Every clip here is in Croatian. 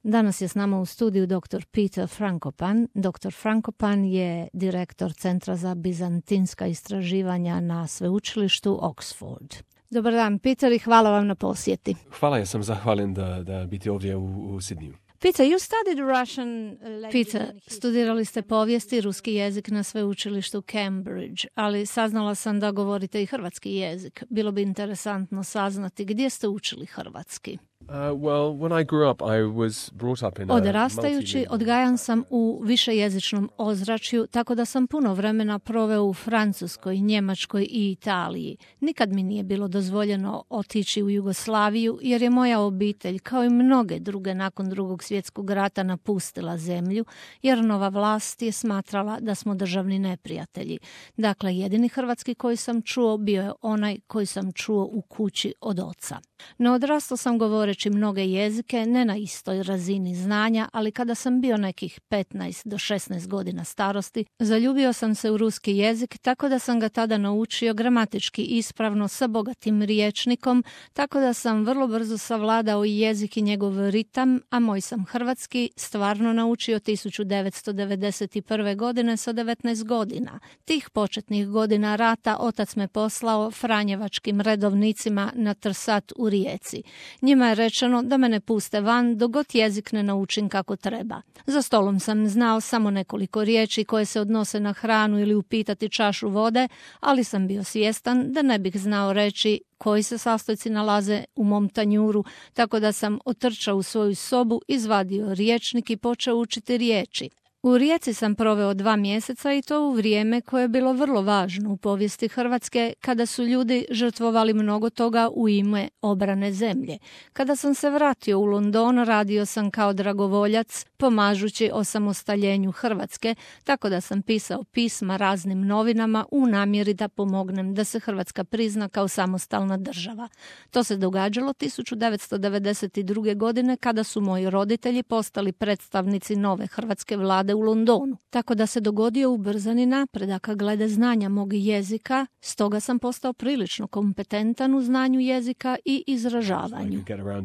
Danas je s nama u studiju dr. Peter Frankopan. Dr. Frankopan je direktor Centra za bizantinska istraživanja na sveučilištu Oxford. Dobar dan, Peter, i hvala vam na posjeti. Hvala, ja sam zahvalen da biti ovdje u Sidniju. Peter, you studied Russian Peter, studirali ste povijest i ruski jezik na sveučilištu Cambridge, ali saznala sam da govorite i hrvatski jezik. Bilo bi interesantno saznati gdje ste učili hrvatski. Odrastajući, odgajan sam u višejezičnom ozračju, tako da sam puno vremena proveo u Francuskoj, Njemačkoj i Italiji. Nikad mi nije bilo dozvoljeno otići u Jugoslaviju, jer je moja obitelj, kao i mnoge druge nakon Drugog svjetskog rata, napustila zemlju, jer nova vlast je smatrala da smo državni neprijatelji. Dakle, jedini hrvatski koji sam čuo bio je onaj koji sam čuo u kući od oca. No odrastao sam govoreći mnoge jezike, ne na istoj razini znanja, ali kada sam bio nekih 15 do 16 godina starosti, zaljubio sam se u ruski jezik, tako da sam ga tada naučio gramatički ispravno sa bogatim rječnikom, tako da sam vrlo brzo savladao i jezik i njegov ritam, a moj sam hrvatski stvarno naučio 1991. godine sa 19 godina. Tih početnih godina rata otac me poslao franjevačkim redovnicima na Trsat u Rijeci. Njima je rečeno da me ne puste van dok god jezik ne naučim kako treba. Za stolom sam znao samo nekoliko riječi koje se odnose na hranu ili upitati čašu vode, ali sam bio svjestan da ne bih znao reći koji se sastojci nalaze u mom tanjuru, tako da sam otrčao u svoju sobu, izvadio rječnik i počeo učiti riječi. U Rijeci sam proveo 2 mjeseca i to u vrijeme koje je bilo vrlo važno u povijesti Hrvatske, kada su ljudi žrtvovali mnogo toga u ime obrane zemlje. Kada sam se vratio u London, radio sam kao dragovoljac, pomažući osamostaljenju Hrvatske, tako da sam pisao pisma raznim novinama u namjeri da pomognem da se Hrvatska prizna kao samostalna država. To se događalo 1992. godine kada su moji roditelji postali predstavnici nove hrvatske vlade u Londonu. Tako da se dogodio ubrzani napredak glede znanja mog jezika, stoga sam postao prilično kompetentan u znanju jezika i izražavanju.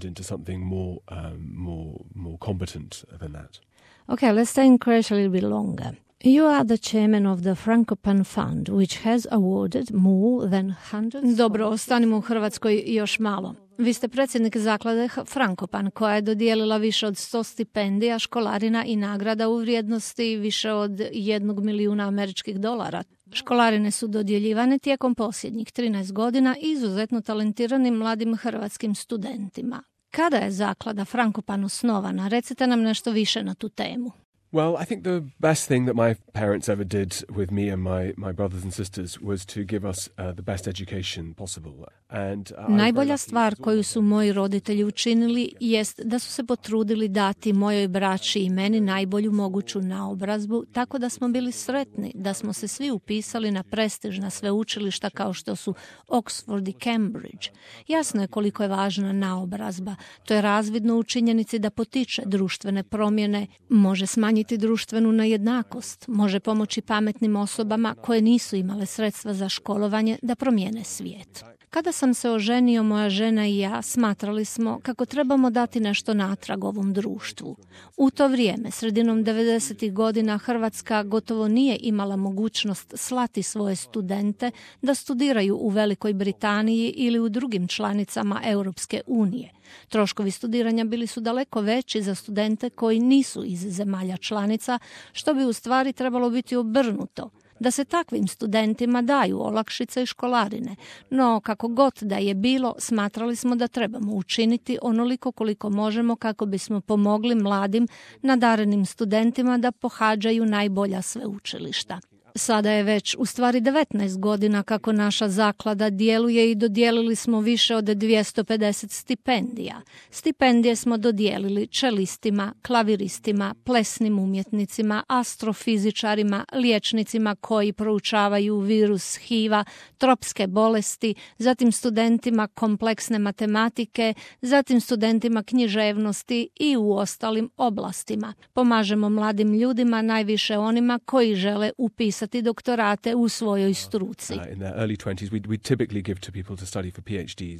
Okay, let's stay in Croatia a little bit longer. You are the chairman of the Frankopan Fund, which has awarded more than hundreds... Dobro, ostanimo u Hrvatskoj još malo. Vi ste predsjednik zaklade Frankopan, koja je dodijelila više od 100 stipendija, školarina i nagrada u vrijednosti više od $1 milijuna američkih dolara. Školarine su dodjeljivane tijekom posljednjih 13 godina izuzetno talentiranim mladim hrvatskim studentima. Kada je zaklada Frankopan osnovana? Recite nam nešto više na tu temu. Well, I think the best thing that my parents ever did with me and my brothers and sisters was to give us the best education possible. Najbolja stvar koju su moji roditelji učinili jest da su se potrudili dati mojoj braći i meni najbolju moguću naobrazbu, tako da smo bili sretni da smo se svi upisali na prestižna sveučilišta kao što su Oxford i Cambridge. Jasno je koliko je važna naobrazba. To je razvidno u činjenici da potiče društvene promjene, može smanjiti društvenu nejednakost, može pomoći pametnim osobama koje nisu imale sredstva za školovanje da promijene svijet. Kada sam se oženio, moja žena i ja smatrali smo kako trebamo dati nešto natrag ovom društvu. U to vrijeme, sredinom 90. godina, Hrvatska gotovo nije imala mogućnost slati svoje studente da studiraju u Velikoj Britaniji ili u drugim članicama Europske unije. Troškovi studiranja bili su daleko veći za studente koji nisu iz zemalja članica, što bi u stvari trebalo biti obrnuto, da se takvim studentima daju olakšice i školarine. No, kako god da je bilo, smatrali smo da trebamo učiniti onoliko koliko možemo kako bismo pomogli mladim, nadarenim studentima da pohađaju najbolja sveučilišta. Sada je već u stvari 19 godina kako naša zaklada djeluje i dodijelili smo više od 250 stipendija. Stipendije smo dodijelili čelistima, klaviristima, plesnim umjetnicima, astrofizičarima, liječnicima koji proučavaju virus HIV-a, tropske bolesti, zatim studentima kompleksne matematike, zatim studentima književnosti i u ostalim oblastima. Pomažemo mladim ljudima, najviše onima koji žele upisati doktorate u svojoj struci. In their early 20s, we typically give to people to study for PhDs.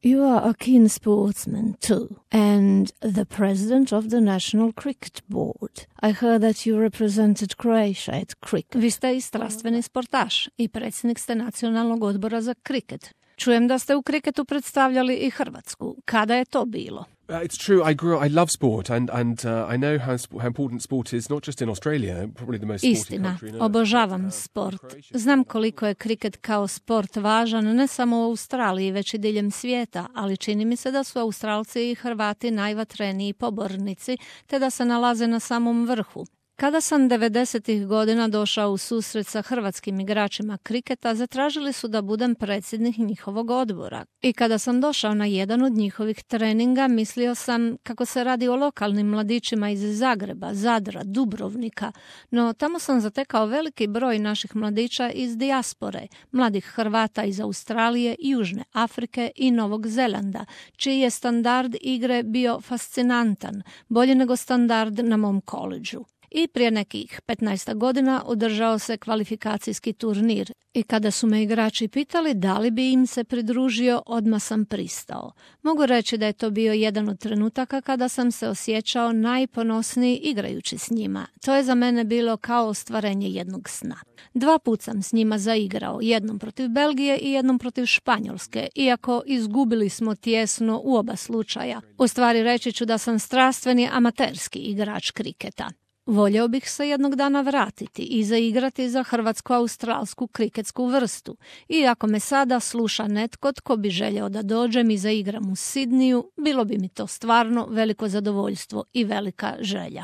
You are a keen sportsman too, and the president of the National Cricket Board. I heard that you represented Croatia at cricket. Vi ste i strastveni sportaš i predsjednik ste Nacionalnog odbora za kriket. Čujem da ste u kriketu predstavljali i Hrvatsku. Kada je to bilo? It's true. I love sport, and I know how important sport is, not just in Australia, probably the most sporty Istina, country in Earth. obožavam sport. Znam koliko je kriket kao sport važan ne samo u Australiji, već i diljem svijeta, ali čini mi se da su Australci i Hrvati najvatreniji pobornici, te da se nalaze na samom vrhu. Kada sam 90. godina došao u susret sa hrvatskim igračima kriketa, zatražili su da budem predsjednik njihovog odbora. I kada sam došao na jedan od njihovih treninga, mislio sam kako se radi o lokalnim mladićima iz Zagreba, Zadra, Dubrovnika, no tamo sam zatekao veliki broj naših mladića iz dijaspore, mladih Hrvata iz Australije, Južne Afrike i Novog Zelanda, čiji je standard igre bio fascinantan, bolji nego standard na mom koledžu. I prije nekih 15 godina održao se kvalifikacijski turnir i kada su me igrači pitali da li bi im se pridružio, odmah sam pristao. Mogu reći da je to bio jedan od trenutaka kada sam se osjećao najponosniji igrajući s njima. To je za mene bilo kao ostvarenje jednog sna. 2 puta sam s njima zaigrao, jednom protiv Belgije i jednom protiv Španjolske, iako izgubili smo tjesno u oba slučaja. U stvari reći ću da sam strastveni amaterski igrač kriketa. Voljeo bih se jednog dana vratiti i zaigrati za hrvatsko-australsku kriketsku vrstu. I ako me sada sluša netko tko bi željeo da dođem i zaigram u Sidniju, bilo bi mi to stvarno veliko zadovoljstvo i velika želja.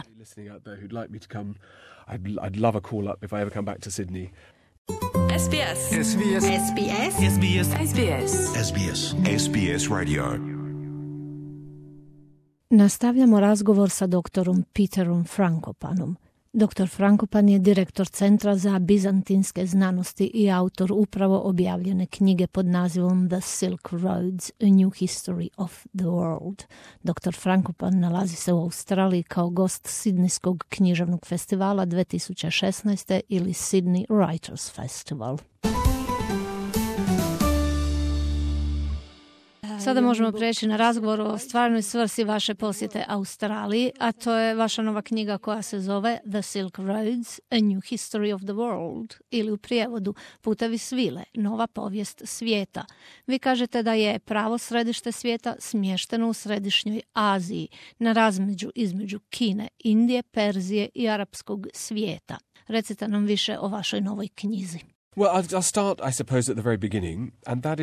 I'd love a call up if I ever come back to Sydney. SBS. SBS. SBS. SBS. SBS. SBS. SBS Radio. Nastavljamo razgovor sa doktorom Peterom Frankopanom. Dr. Frankopan je direktor Centra za bizantinske znanosti i autor upravo objavljene knjige pod nazivom The Silk Roads, A New History of the World. Dr. Frankopan nalazi se u Australiji kao gost Sidnijskog književnog festivala 2016. ili Sydney Writers Festival. Sada možemo preći na razgovor o stvarnoj svrsi vaše posjete Australiji, a to je vaša nova knjiga koja se zove The Silk Roads, A New History of the World, ili u prijevodu Putevi svile, nova povijest svijeta. Vi kažete da je pravo središte svijeta smješteno u središnjoj Aziji, na razmeđu između Kine, Indije, Perzije i arapskog svijeta. Recite nam više o vašoj novoj knjizi. Well, I'll start, I suppose, at the very beginning, and that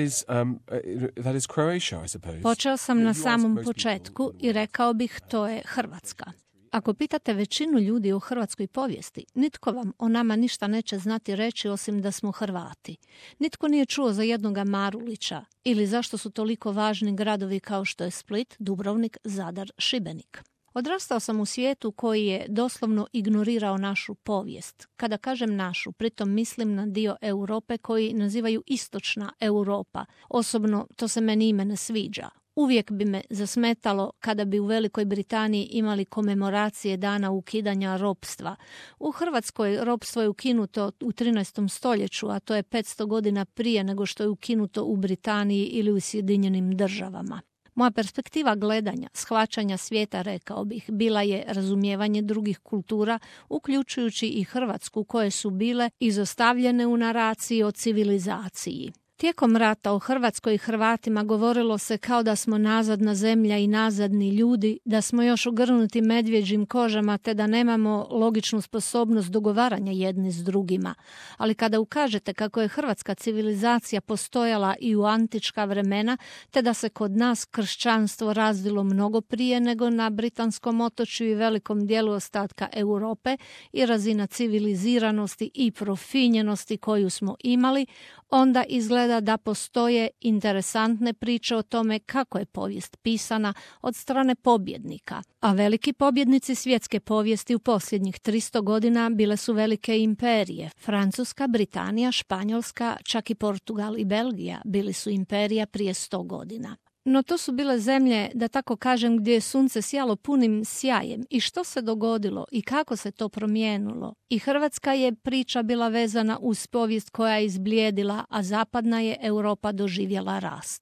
is Croatia, I suppose. Počeo sam na samom početku i rekao bih to je Hrvatska. Ako pitate većinu ljudi o hrvatskoj povijesti, nitko vam o nama ništa neće znati reći osim da smo Hrvati. Nitko nije čuo za jednoga Marulića ili zašto su toliko važni gradovi kao što je Split, Dubrovnik, Zadar, Šibenik. Odrastao sam u svijetu koji je doslovno ignorirao našu povijest. Kada kažem našu, pritom mislim na dio Europe koji nazivaju istočna Europa. Osobno to se meni ime ne sviđa. Uvijek bi me zasmetalo kada bi u Velikoj Britaniji imali komemoracije dana ukidanja ropstva. U Hrvatskoj ropstvo je ukinuto u 13. stoljeću, a to je 500 godina prije nego što je ukinuto u Britaniji ili u Sjedinjenim državama. Moja perspektiva gledanja, shvaćanja svijeta, rekao bih, bila je razumijevanje drugih kultura, uključujući i Hrvatsku, koje su bile izostavljene u naraciji o civilizaciji. Tijekom rata o Hrvatskoj i Hrvatima govorilo se kao da smo nazadna zemlja i nazadni ljudi, da smo još ugrnuti medvjeđim kožama te da nemamo logičnu sposobnost dogovaranja jedni s drugima. Ali kada ukažete kako je hrvatska civilizacija postojala i u antička vremena, te da se kod nas kršćanstvo razvilo mnogo prije nego na britanskom otočju i velikom dijelu ostatka Europe i razina civiliziranosti i profinjenosti koju smo imali, onda izgleda da postoje interesantne priče o tome kako je povijest pisana od strane pobjednika. A veliki pobjednici svjetske povijesti u posljednjih 300 godina bile su velike imperije. Francuska, Britanija, Španjolska, čak i Portugal i Belgija bili su imperija prije 100 godina. No to su bile zemlje, da tako kažem, gdje je sunce sjalo punim sjajem. I što se dogodilo i kako se to promijenilo? I Hrvatska je priča bila vezana uz povijest koja je izblijedila, a zapadna je Europa doživjela rast.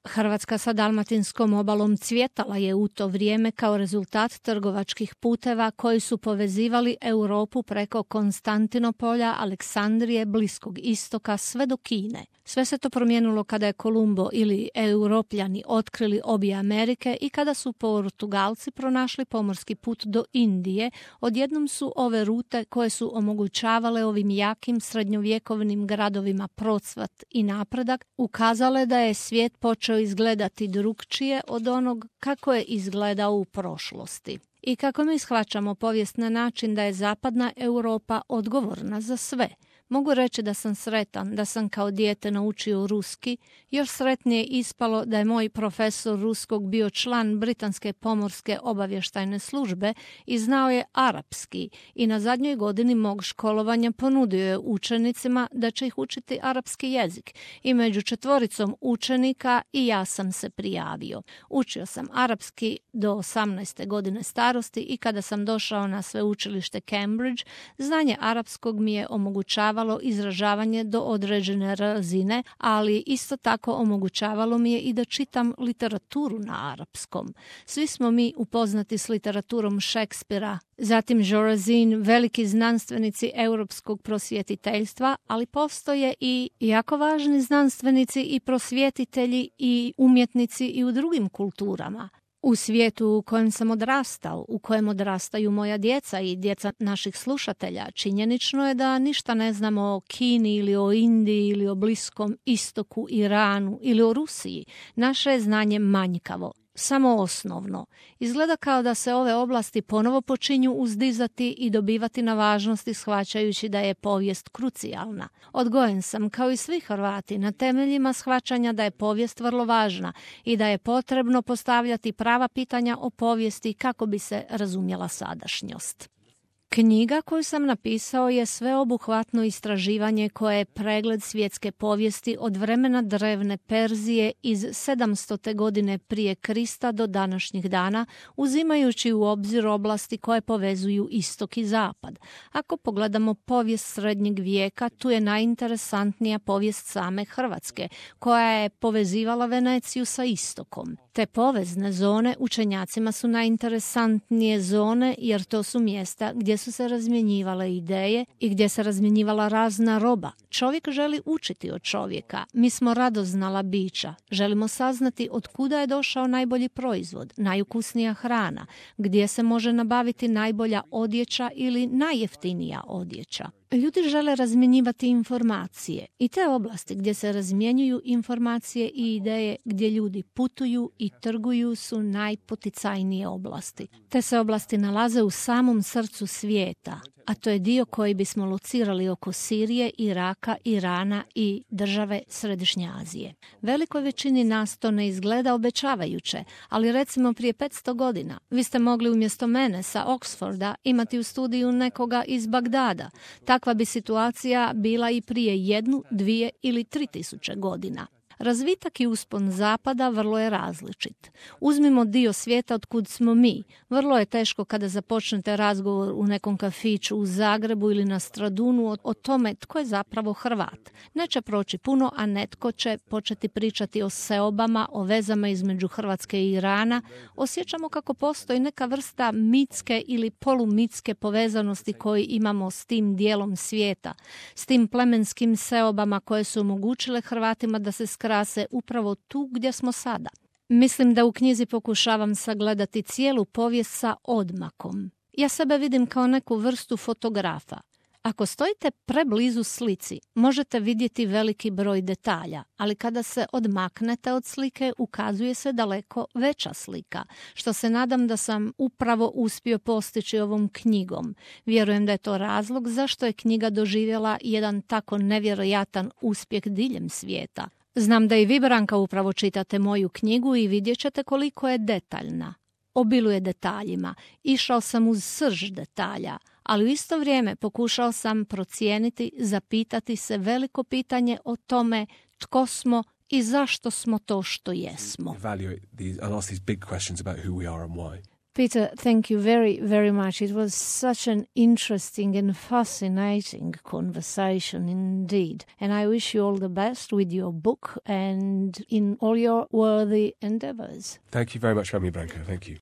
Hrvatska sa dalmatinskom obalom cvjetala je u to vrijeme kao rezultat trgovačkih puteva koji su povezivali Europu preko Konstantinopolja, Aleksandrije, Bliskog istoka sve do Kine. Sve se to promijenilo kada je Kolumbo ili Europljani otkrili obje Amerike i kada su Portugalci pronašli pomorski put do Indije. Odjednom su ove rute koje su omogućavale ovim jakim srednjovjekovnim gradovima procvat i napredak ukazale da je svijet počeo izgledati drukčije od onog kako je izgledao u prošlosti. I kako mi shvaćamo povijest na način da je zapadna Europa odgovorna za sve. Mogu reći da sam sretan da sam kao dijete naučio ruski, još sretnije ispalo da je moj profesor ruskog bio član Britanske pomorske obavještajne službe i znao je arapski i na zadnjoj godini mog školovanja ponudio je učenicima da će ih učiti arapski jezik i među 4 učenika i ja sam se prijavio. Učio sam arapski do 18. godine starosti i kada sam došao na sveučilište Cambridge, znanje arapskog mi je omogućavalo izražavanje do određene razine, ali isto tako omogućavalo mi je i da čitam literaturu na arapskom. Svi smo mi upoznati s literaturom Šekspira, zatim Jorazin, veliki znanstvenici europskog prosvjetiteljstva, ali postoje i jako važni znanstvenici i prosvjetitelji i umjetnici i u drugim kulturama. U svijetu u kojem sam odrastao, u kojem odrastaju moja djeca i djeca naših slušatelja, činjenično je da ništa ne znamo o Kini ili o Indiji ili o Bliskom istoku, Iranu ili o Rusiji. Naše je znanje manjkavo, samo osnovno. Izgleda kao da se ove oblasti ponovo počinju uzdizati i dobivati na važnosti shvaćajući da je povijest krucijalna. Odgojen sam, kao i svi Hrvati, na temeljima shvaćanja da je povijest vrlo važna i da je potrebno postavljati prava pitanja o povijesti kako bi se razumjela sadašnjost. Knjiga koju sam napisao je sveobuhvatno istraživanje koje je pregled svjetske povijesti od vremena drevne Perzije iz 700. godine prije Krista do današnjih dana, uzimajući u obzir oblasti koje povezuju istok i zapad. Ako pogledamo povijest srednjeg vijeka, tu je najinteresantnija povijest same Hrvatske, koja je povezivala Veneciju sa istokom. Te povezne zone učenjacima su najinteresantnije zone jer to su mjesta gdje su se razmjenjivale ideje i gdje se razmjenjivala razna roba. Čovjek želi učiti od čovjeka. Mi smo radoznala bića. Želimo saznati od kuda je došao najbolji proizvod, najukusnija hrana, gdje se može nabaviti najbolja odjeća ili najjeftinija odjeća. Ljudi žele razmjenjivati informacije i te oblasti gdje se razmjenjuju informacije i ideje, gdje ljudi putuju i trguju su najpoticajnije oblasti. Te se oblasti nalaze u samom srcu svijeta, a to je dio koji bismo locirali oko Sirije, Iraka, Irana i države Središnje Azije. Velikoj većini nas to ne izgleda obećavajuće, ali recimo prije 500 godina vi ste mogli umjesto mene sa Oxforda imati u studiju nekoga iz Bagdada. Takva bi situacija bila i prije 1, 2 ili 3000 godina. Razvitak i uspon zapada vrlo je različit. Uzmimo dio svijeta od kud smo mi. Vrlo je teško kada započnete razgovor u nekom kafiću u Zagrebu ili na Stradunu o tome tko je zapravo Hrvat. Neće proći puno, a netko će početi pričati o seobama, o vezama između Hrvatske i Irana. Osjećamo kako postoji neka vrsta mitske ili polumitske povezanosti koju imamo s tim dijelom svijeta, s tim plemenskim seobama koje su omogućile Hrvatima da se krase upravo tu gdje smo sada. Mislim da u knjizi pokušavam sagledati cijelu povijest sa odmakom. Ja sebe vidim kao neku vrstu fotografa. Ako stojite preblizu slici, možete vidjeti veliki broj detalja, ali kada se odmaknete od slike, ukazuje se daleko veća slika, što se nadam da sam upravo uspio postići ovom knjigom. Vjerujem da je to razlog zašto je knjiga doživjela jedan tako nevjerojatan uspjeh diljem svijeta. Znam da i vi, Branka, upravo čitate moju knjigu i vidjet ćete koliko je detaljna. Obiluje detaljima. Išao sam uz srž detalja, ali u isto vrijeme pokušao sam procijeniti, zapitati se veliko pitanje o tome tko smo i zašto smo to što jesmo. Peter, thank you very, very much. It was such an interesting and fascinating conversation indeed. And I wish you all the best with your book and in all your worthy endeavors. Thank you very much for having me, Branko. Thank you.